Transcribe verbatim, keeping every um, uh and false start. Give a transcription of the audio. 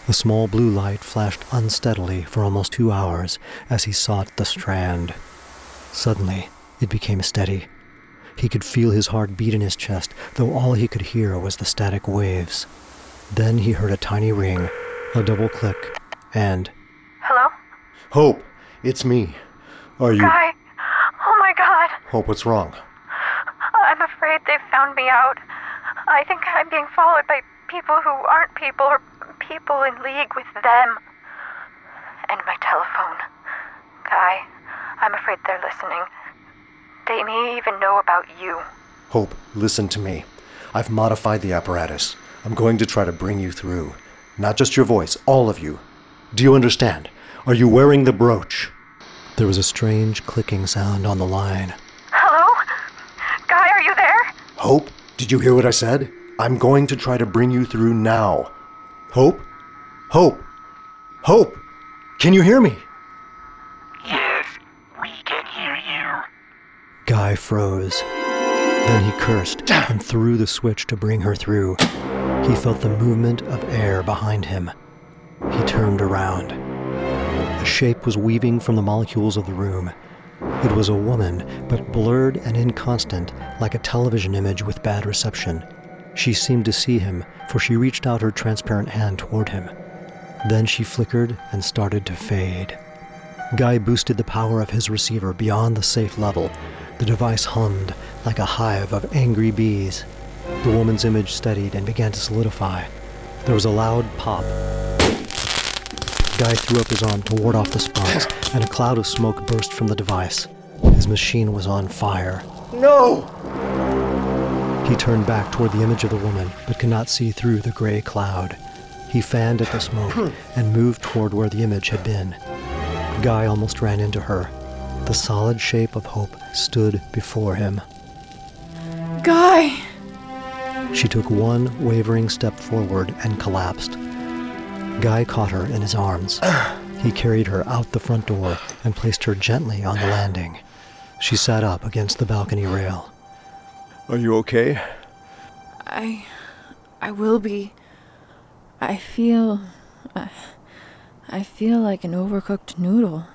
The small blue light flashed unsteadily for almost two hours as he sought the strand. Suddenly, it became steady. He could feel his heart beat in his chest, though all he could hear was the static waves. Then he heard a tiny ring, a double click, and... Hello? Hope, it's me. Are you... Guy! Oh my God! Hope, what's wrong? I'm afraid they've found me out. I think I'm being followed by people who aren't people, or people in league with them. And my telephone. Guy, I'm afraid they're listening. They may even know about you. Hope, listen to me. I've modified the apparatus. I'm going to try to bring you through. Not just your voice, all of you. Do you understand? Are you wearing the brooch? There was a strange clicking sound on the line. Hello? Guy, are you there? Hope, did you hear what I said? I'm going to try to bring you through now. Hope? Hope? Hope? Can you hear me? Yes, we can hear you. Guy froze. Then he cursed and threw the switch to bring her through. He felt the movement of air behind him. He turned around. A shape was weaving from the molecules of the room. It was a woman, but blurred and inconstant, like a television image with bad reception. She seemed to see him, for she reached out her transparent hand toward him. Then she flickered and started to fade. Guy boosted the power of his receiver beyond the safe level. The device hummed like a hive of angry bees. The woman's image steadied and began to solidify. There was a loud pop. Guy threw up his arm to ward off the sparks, and a cloud of smoke burst from the device. His machine was on fire. No! He turned back toward the image of the woman, but could not see through the gray cloud. He fanned at the smoke and moved toward where the image had been. Guy almost ran into her. The solid shape of Hope stood before him. Guy! She took one wavering step forward and collapsed. Guy caught her in his arms. He carried her out the front door and placed her gently on the landing. She sat up against the balcony rail. Are you okay? I... I will be. I feel... I, I feel like an overcooked noodle.